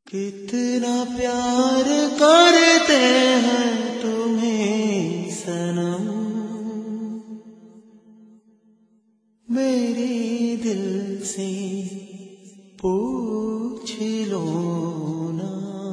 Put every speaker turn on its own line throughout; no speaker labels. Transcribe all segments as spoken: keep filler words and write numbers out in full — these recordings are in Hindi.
कितना प्यार करते हैं तुम्हें सनम, मेरे दिल से पूछ लो ना।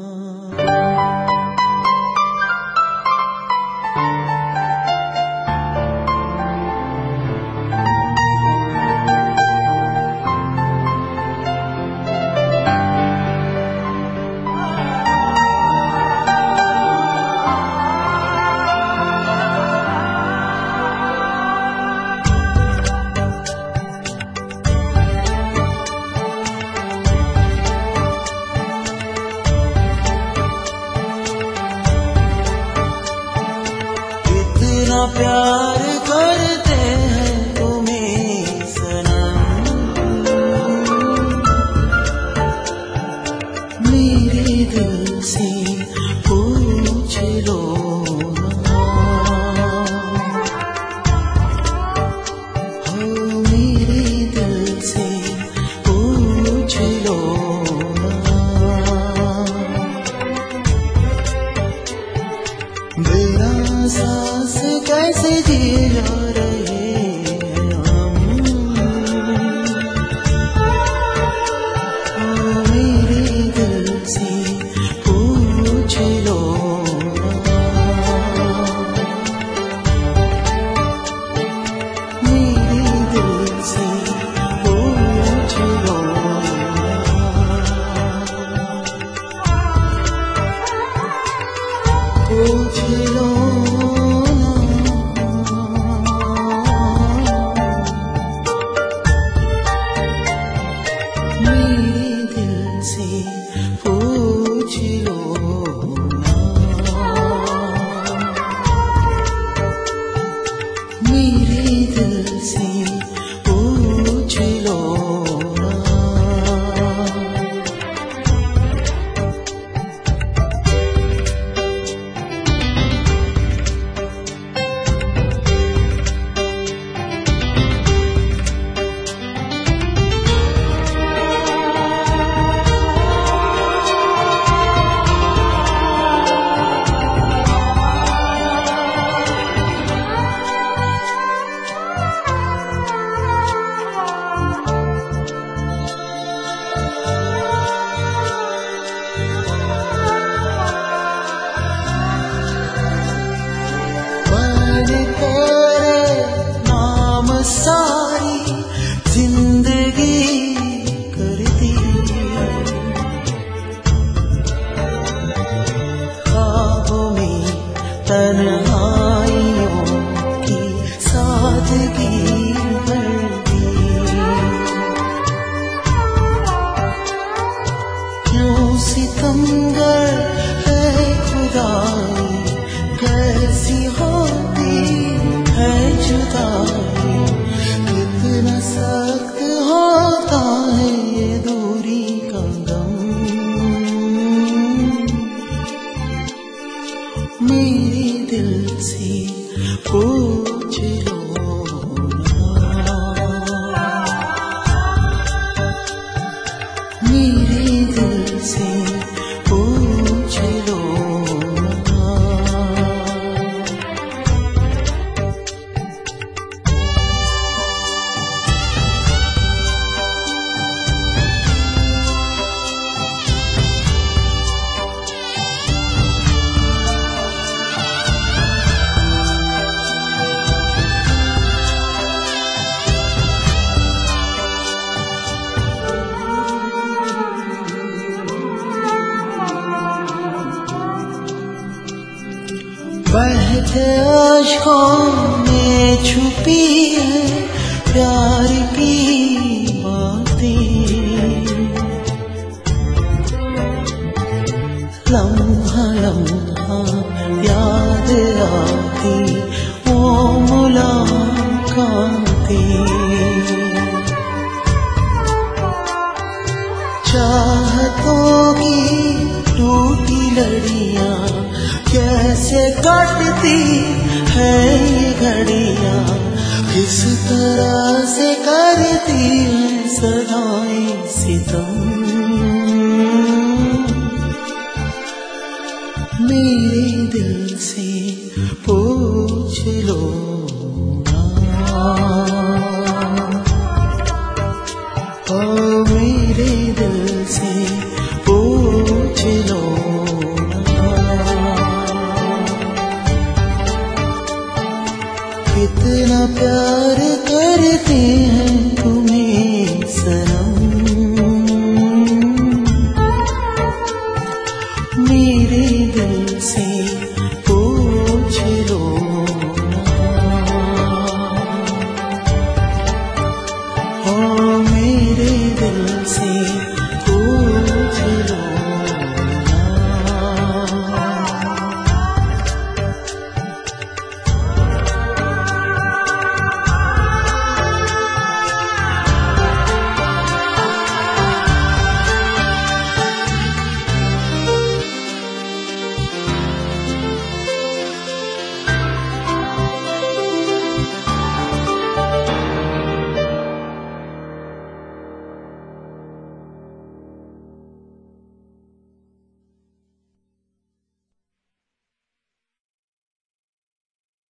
प्यार करते हैं तुम्हें सनम, मेरे दिल से पूछ लो ना। हो मेरे दिल से पूछ लो ना। मेरा सांस कैसे जी जा रहे हैं हम, ओ मेरे दिल से पूछ लो ना। मेरे दिल से पूछ लो ना, पूछ लो। पूछ लो ना, मेरे दिल से पूछ लो ना। सारी जिंदगी करती ख्वाबों में तन्हाइयों की सादगी भरती। क्यों सितमगर है खुदाई, कैसी होती है जुदाई। कितना सख्त होता है ये दूरी का गम, मेरे दिल से पूछ लो ना। मेरे दिल से पूछ लो ना। बहते आँखों में छुपी है प्यार की बातें, लम्हा लम्हा याद आती वो मुलाकातें। चाहतों की टूटी लड़ियां कैसे कटती है ये घड़ियां, किस तरह से करती है सदाएं सितम।